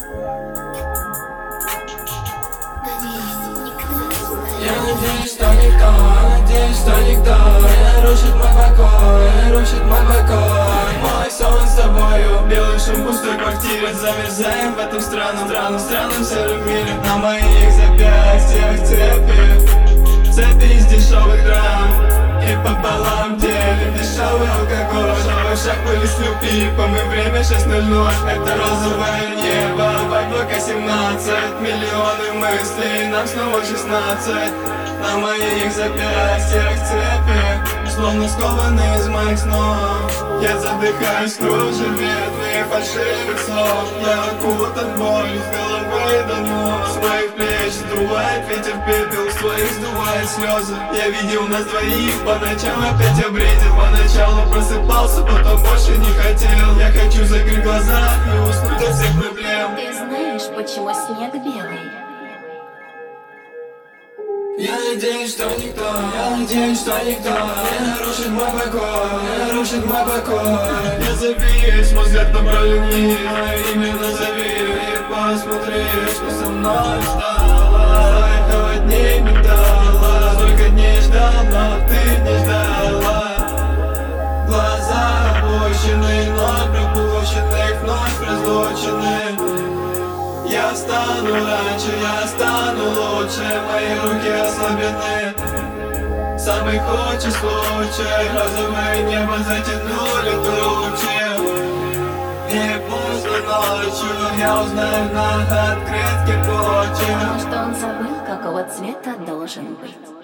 Я надеюсь, что никто не рушит мой покой. Мой сон с тобою, белый шум в пустой квартире. Замерзаем в этом странном сером мире. На моих запястьях цепи из дешевых драм. И пополам делим дешевый алкоголь. Шаг были с люпипом и время 6:00. Это розовое небо, вокруг 17. Миллионы мыслей, нам снова 16. На моих запястьях цепи, словно скованы из моих снов. Я задыхаюсь в кружеве твоих фальшивых слов. Я окутан болью с головы до ног. С моих плеч сдувает ветер пепел, с твоих сдувает слезы. Я видел нас двоих, по ночам опять обредил. Поначалу просыпался, потом больше не хотел. Я хочу закрыть глаза и уснуть от всех проблем. Ты знаешь, почему снег белый? Я надеюсь, что никто не нарушит мой покой. Я забьюсь, мой взгляд направлен вниз. Мое имя назови и посмотри, что со мной стало. Этого дней не дала, столько дней ждал, но ты не ждала. Глаза опущены, но пропущены, вновь разлучены. Я стану раньше, я стану лучше, мои руки ослаблены. Самый худший случай, розовое небо затянули тучи. И поздно ночью я узнаю на открытке почвы. Потому что он забыл, какого цвета должен быть.